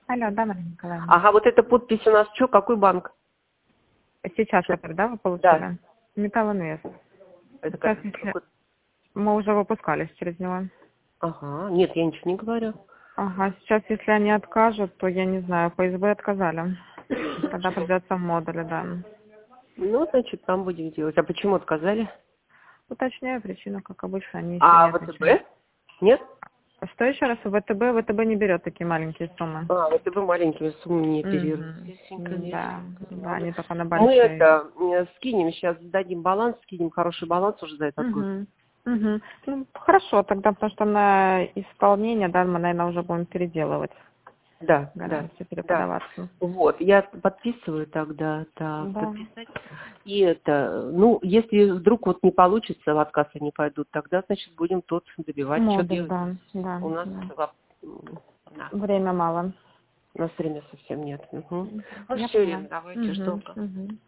Алло, да, Марина Николаевна. Ага, вот эта подпись у нас что, какой банк? Сейчас, который, да, вы получили? Да. Металлинвест. Это Сейчас, как? если мы уже выпускались через него. Ага, нет, я ничего не говорю. Ага, сейчас, если они откажут, то я не знаю, ФСБ отказали. Тогда придется в модуле, да. Ну, значит, там будем делать. А почему отказали? Уточняю причину, как обычно, они еще не А отвечают. ВТБ? Нет? Что еще раз? ВТБ не берет такие маленькие суммы. А, ВТБ маленькими суммами не оперируют. Да, да, они только на Мы большие. это скинем сейчас, дадим баланс, скинем хороший баланс уже за этот год. Ну, хорошо, тогда, потому что на исполнение, да, мы, наверное, уже будем переделывать. Да, да, Гарантию да. переподаваться. Вот, я подписываю тогда, так, Да. подписать. И это, ну, если вдруг вот не получится, в отказ они пойдут, тогда, значит, будем тут добивать. Что Модуль, делать? да, да. У нас, Да. да, Время мало. у нас времени совсем нет. Угу. Ну Я все, поняла. Ирина, давайте, ждем.